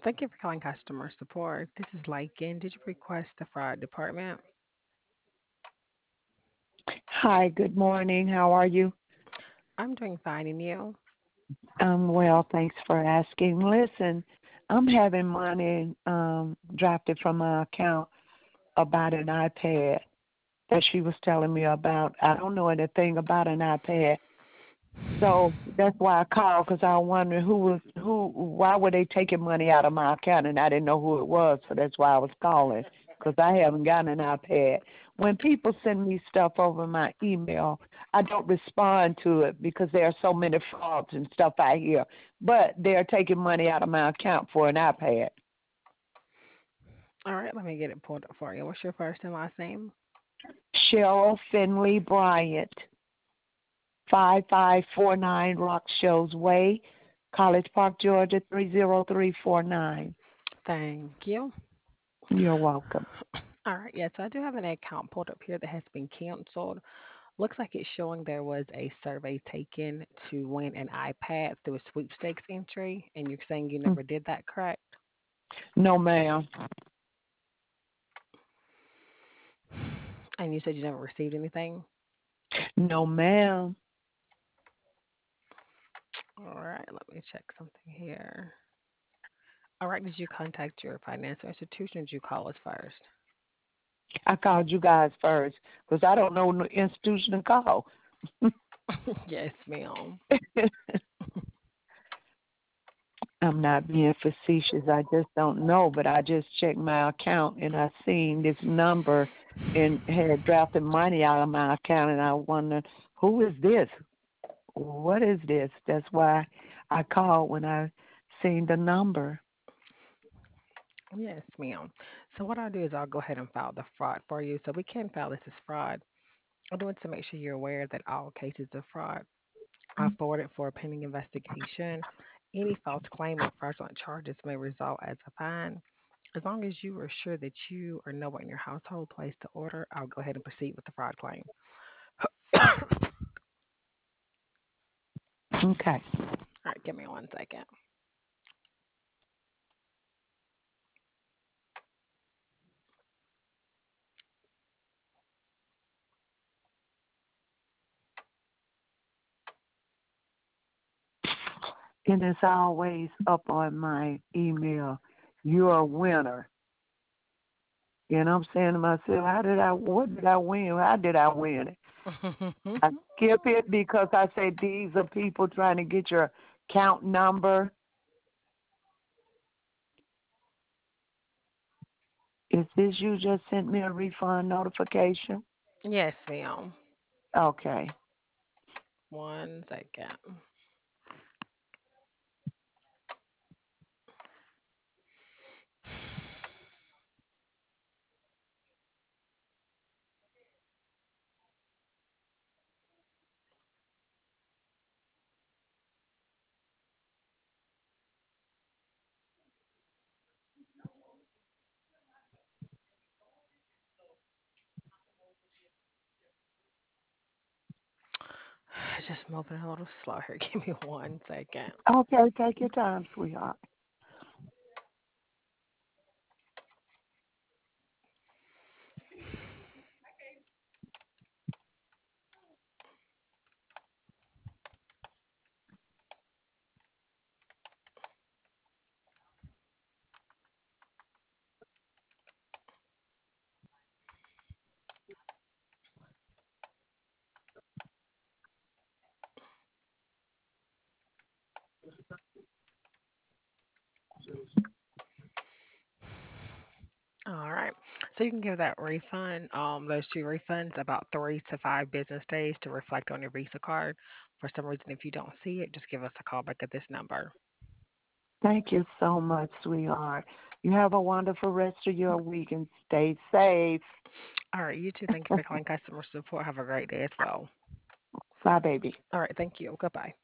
Thank you for calling customer support. This is Lycan. Did you request the fraud department? Hi, good morning. How are you? I'm doing fine, and you? Well, thanks for asking. Listen, I'm having money drafted from my account about an iPad that she was telling me about. I don't know anything about an iPad, so that's why I called because I wondered why were they taking money out of my account, and I didn't know who it was, so that's why I was calling because I haven't gotten an iPad. When people send me stuff over my email, I don't respond to it because there are so many frauds and stuff out here. But they're taking money out of my account for an iPad. All right, let me get it pulled up for you. What's your first and last name? Cheryl Finley Bryant, 5549 Rock Shows Way, College Park, Georgia 30349. Thank you. You're welcome. All right, yes, I do have an account pulled up here that has been canceled. Looks like it's showing there was a survey taken to win an iPad through a sweepstakes entry, and you're saying you Mm. never did that, correct? No, ma'am. And you said you never received anything? No, ma'am. All right, let me check something here. All right, did you contact your financial institution or did you call us first? I called you guys first because I don't know no institution to call. Yes, ma'am. I'm not being facetious. I just don't know, but I just checked my account and I seen this number and had drafted money out of my account, and I wondered who is this? What is this? That's why I called when I seen the number. Yes, ma'am. So what I'll do is I'll go ahead and file the fraud for you. So we can file this as fraud. I do want to make sure you're aware that all cases of fraud are forwarded for a pending investigation. Any false claim or fraudulent charges may result as a fine. As long as you are sure that you or no one in your household placed the order, I'll go ahead and proceed with the fraud claim. All Okay. right, give me 1 second. And it's always up on my email. You're a winner. And I'm saying to myself, what did I win? How did I win it? I skip it because I say these are people trying to get your account number. Is this you just sent me a refund notification? Yes, ma'am. Okay. 1 second. Just moving a little slow here. Give me 1 second. Okay, take your time, sweetheart. All right. So you can give that refund, those two refunds, about 3 to 5 business days to reflect on your Visa card. For some reason, if you don't see it, just give us a call back at this number. Thank you so much, sweetheart. You have a wonderful rest of your week and stay safe. All right. You too. Thank you for calling customer support. Have a great day as well. Bye, baby. All right. Thank you. Goodbye.